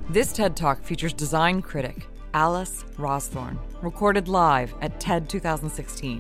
This TED Talk features design critic Alice Rawsthorne, recorded live at TED 2016.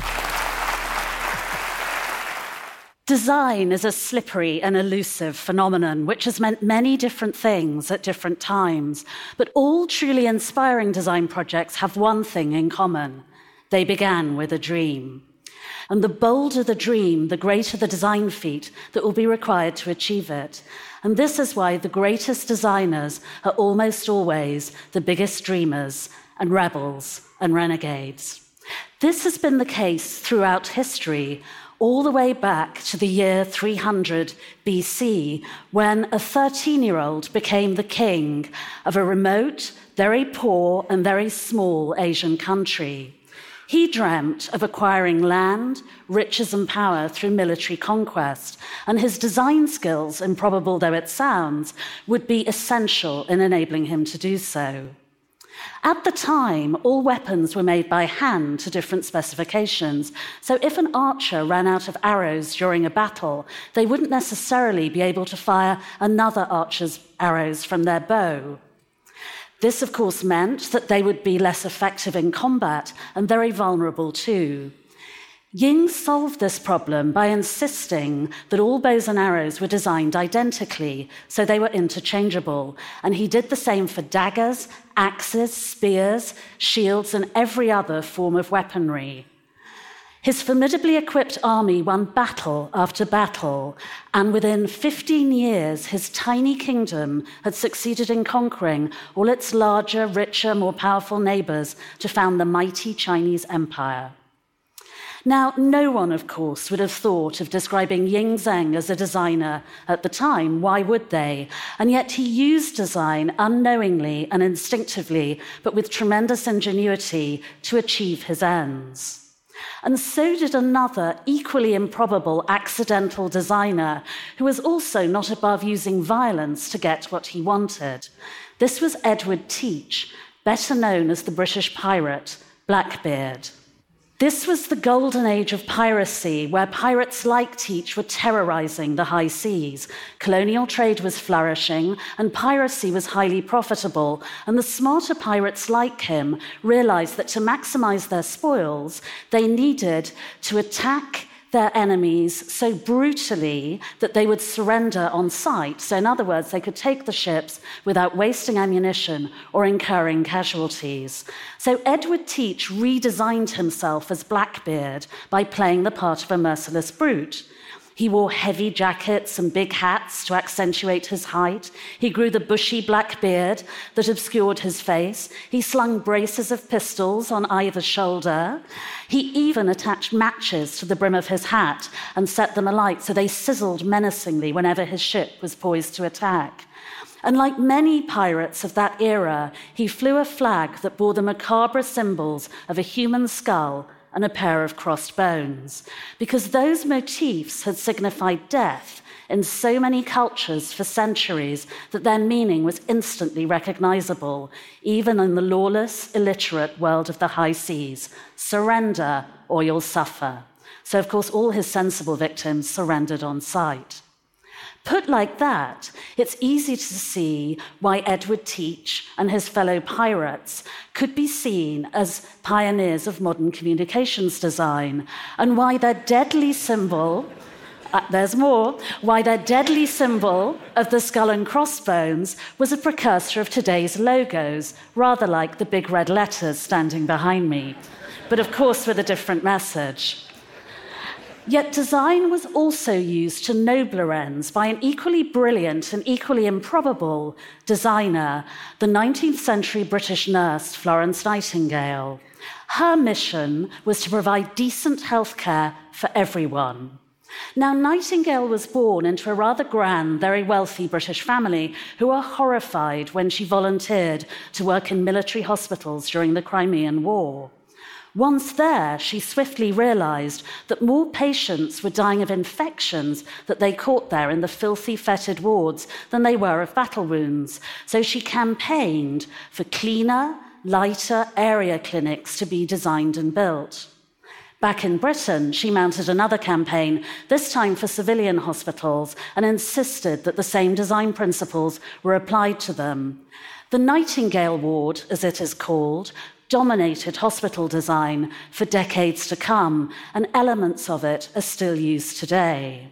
Design is a slippery and elusive phenomenon which has meant many different things at different times, but all truly inspiring design projects have one thing in common. They began with a dream. And the bolder the dream, the greater the design feat that will be required to achieve it. And this is why the greatest designers are almost always the biggest dreamers and rebels and renegades. This has been the case throughout history, all the way back to the year 300 BC, when a 13-year-old became the king of a remote, very poor and very small Asian country. He dreamt of acquiring land, riches and power through military conquest, and his design skills, improbable though it sounds, would be essential in enabling him to do so. At the time, all weapons were made by hand to different specifications, so if an archer ran out of arrows during a battle, they wouldn't necessarily be able to fire another archer's arrows from their bow. This, of course, meant that they would be less effective in combat and very vulnerable too. Ying solved this problem by insisting that all bows and arrows were designed identically, so they were interchangeable, and he did the same for daggers, axes, spears, shields, and every other form of weaponry. His formidably equipped army won battle after battle, and within 15 years, his tiny kingdom had succeeded in conquering all its larger, richer, more powerful neighbors to found the mighty Chinese empire. Now, no one, of course, would have thought of describing Ying Zheng as a designer at the time. Why would they? And yet he used design unknowingly and instinctively, but with tremendous ingenuity to achieve his ends. And so did another equally improbable accidental designer who was also not above using violence to get what he wanted. This was Edward Teach, better known as the British pirate Blackbeard. This was the golden age of piracy, where pirates like Teach were terrorizing the high seas. Colonial trade was flourishing, and piracy was highly profitable, and the smarter pirates like him realized that to maximize their spoils, they needed to attack their enemies so brutally that they would surrender on sight. So in other words, they could take the ships without wasting ammunition or incurring casualties. So Edward Teach redesigned himself as Blackbeard by playing the part of a merciless brute. He wore heavy jackets and big hats to accentuate his height. He grew the bushy black beard that obscured his face. He slung braces of pistols on either shoulder. He even attached matches to the brim of his hat and set them alight so they sizzled menacingly whenever his ship was poised to attack. And like many pirates of that era, he flew a flag that bore the macabre symbols of a human skull and a pair of crossed bones, because those motifs had signified death in so many cultures for centuries that their meaning was instantly recognizable, even in the lawless, illiterate world of the high seas. Surrender or you'll suffer. So, of course, all his sensible victims surrendered on sight. Put like that, it's easy to see why Edward Teach and his fellow pirates could be seen as pioneers of modern communications design, and why their deadly symbol, why their deadly symbol of the skull and crossbones was a precursor of today's logos, rather like the big red letters standing behind me, but of course with a different message. Yet design was also used to nobler ends by an equally brilliant and equally improbable designer, the 19th century British nurse Florence Nightingale. Her mission was to provide decent healthcare for everyone. Now, Nightingale was born into a rather grand, very wealthy British family who were horrified when she volunteered to work in military hospitals during the Crimean War. Once there, she swiftly realized that more patients were dying of infections that they caught there in the filthy, fetid wards than they were of battle wounds. So she campaigned for cleaner, lighter area clinics to be designed and built. Back in Britain, she mounted another campaign, this time for civilian hospitals, and insisted that the same design principles were applied to them. The Nightingale Ward, as it is called, dominated hospital design for decades to come, and elements of it are still used today.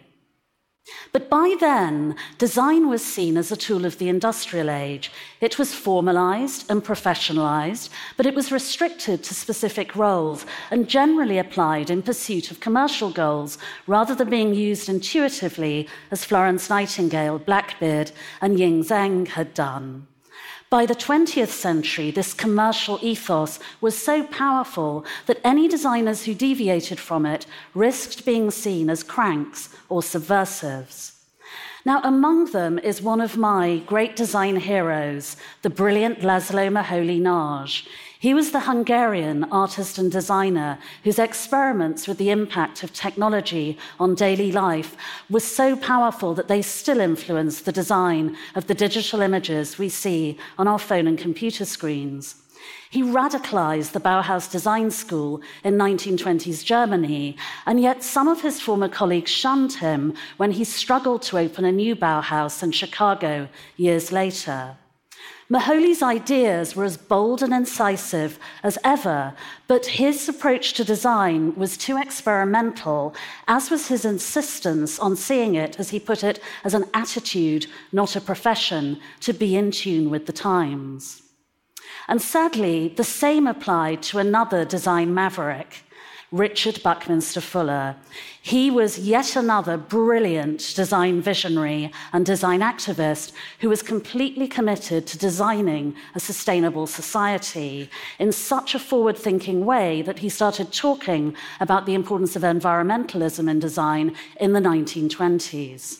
But by then, design was seen as a tool of the industrial age. It was formalized and professionalized, but it was restricted to specific roles and generally applied in pursuit of commercial goals, rather than being used intuitively as Florence Nightingale, Blackbeard, and Ying Zheng had done. By the 20th century, this commercial ethos was so powerful that any designers who deviated from it risked being seen as cranks or subversives. Now, among them is one of my great design heroes, the brilliant Laszlo Moholy-Nagy. He was the Hungarian artist and designer whose experiments with the impact of technology on daily life were so powerful that they still influence the design of the digital images we see on our phone and computer screens. He radicalized the Bauhaus Design School in 1920s Germany, and yet some of his former colleagues shunned him when he struggled to open a new Bauhaus in Chicago years later. Moholy's ideas were as bold and incisive as ever, but his approach to design was too experimental, as was his insistence on seeing it, as he put it, as an attitude, not a profession, to be in tune with the times. And sadly, the same applied to another design maverick, Richard Buckminster Fuller. He was yet another brilliant design visionary and design activist who was completely committed to designing a sustainable society in such a forward-thinking way that he started talking about the importance of environmentalism in design in the 1920s.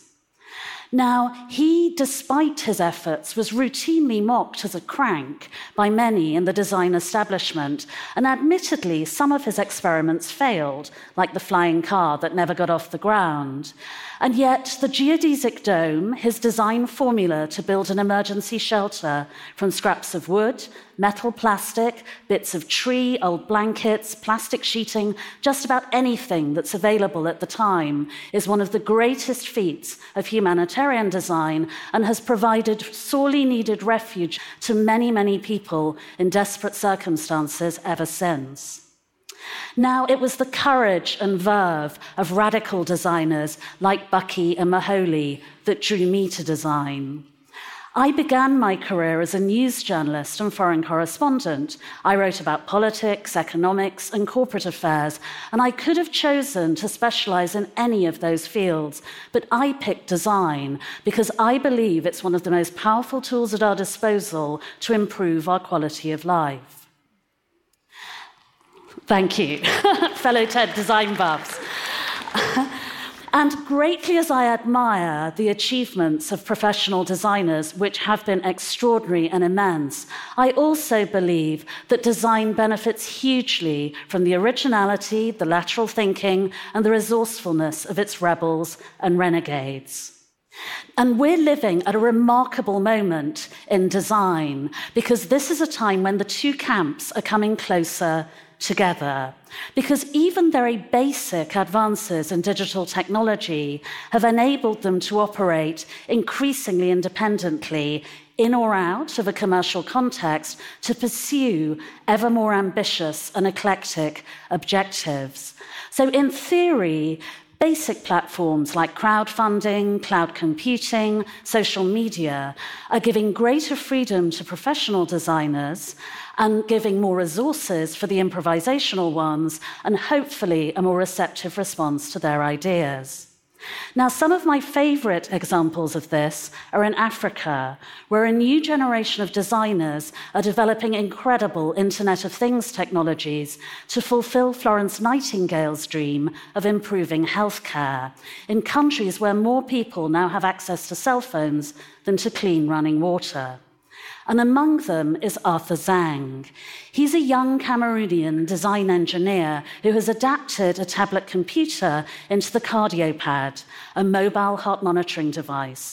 Now, he, despite his efforts, was routinely mocked as a crank by many in the design establishment, and admittedly, some of his experiments failed, like the flying car that never got off the ground. And yet, the geodesic dome, his design formula to build an emergency shelter from scraps of wood, metal, plastic, bits of tree, old blankets, plastic sheeting, just about anything that's available at the time, is one of the greatest feats of humanitarian design and has provided sorely needed refuge to many, many people in desperate circumstances ever since. Now, it was the courage and verve of radical designers like Bucky and Moholy that drew me to design. I began my career as a news journalist and foreign correspondent. I wrote about politics, economics, and corporate affairs, and I could have chosen to specialize in any of those fields, but I picked design because I believe it's one of the most powerful tools at our disposal to improve our quality of life. Thank you, fellow TED design buffs. And greatly as I admire the achievements of professional designers, which have been extraordinary and immense, I also believe that design benefits hugely from the originality, the lateral thinking, and the resourcefulness of its rebels and renegades. And we're living at a remarkable moment in design, because this is a time when the two camps are coming closer together, because even very basic advances in digital technology have enabled them to operate increasingly independently in or out of a commercial context to pursue ever more ambitious and eclectic objectives. So in theory, basic platforms like crowdfunding, cloud computing, social media are giving greater freedom to professional designers and giving more resources for the improvisational ones, and hopefully a more receptive response to their ideas. Now, some of my favorite examples of this are in Africa, where a new generation of designers are developing incredible Internet of Things technologies to fulfill Florence Nightingale's dream of improving healthcare in countries where more people now have access to cell phones than to clean running water. And among them is Arthur Zhang. He's a young Cameroonian design engineer who has adapted a tablet computer into the CardioPad, a mobile heart monitoring device.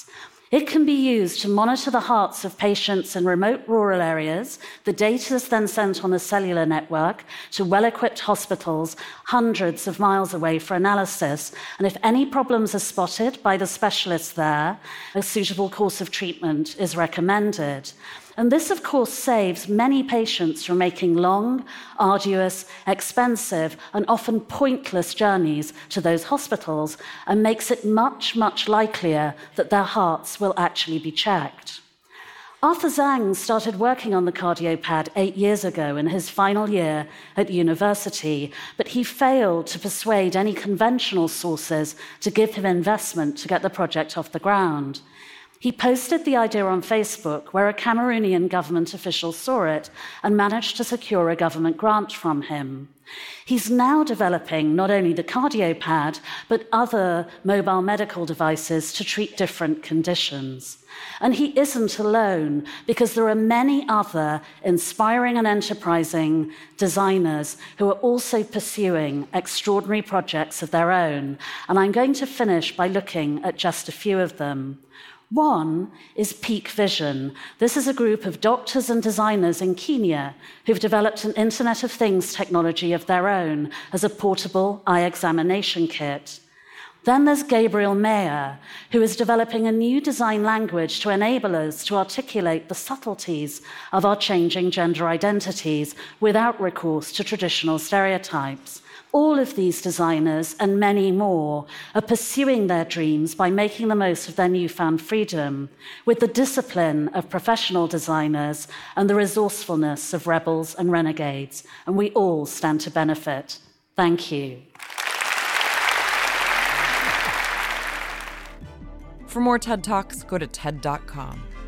It can be used to monitor the hearts of patients in remote rural areas. The data is then sent on a cellular network to well-equipped hospitals hundreds of miles away for analysis. And if any problems are spotted by the specialists there, a suitable course of treatment is recommended. And this, of course, saves many patients from making long, arduous, expensive, and often pointless journeys to those hospitals and makes it much, much likelier that their hearts will actually be checked. Arthur Zhang started working on the CardioPad 8 years ago in his final year at university, but he failed to persuade any conventional sources to give him investment to get the project off the ground. He posted the idea on Facebook, where a Cameroonian government official saw it and managed to secure a government grant from him. He's now developing not only the CardioPad, but other mobile medical devices to treat different conditions. And he isn't alone, because there are many other inspiring and enterprising designers who are also pursuing extraordinary projects of their own. And I'm going to finish by looking at just a few of them. One is Peak Vision. This is a group of doctors and designers in Kenya who've developed an Internet of Things technology of their own as a portable eye examination kit. Then there's Gabriel Mayer, who is developing a new design language to enable us to articulate the subtleties of our changing gender identities without recourse to traditional stereotypes. All of these designers, and many more, are pursuing their dreams by making the most of their newfound freedom, with the discipline of professional designers and the resourcefulness of rebels and renegades, and we all stand to benefit. Thank you. For more TED Talks, go to TED.com.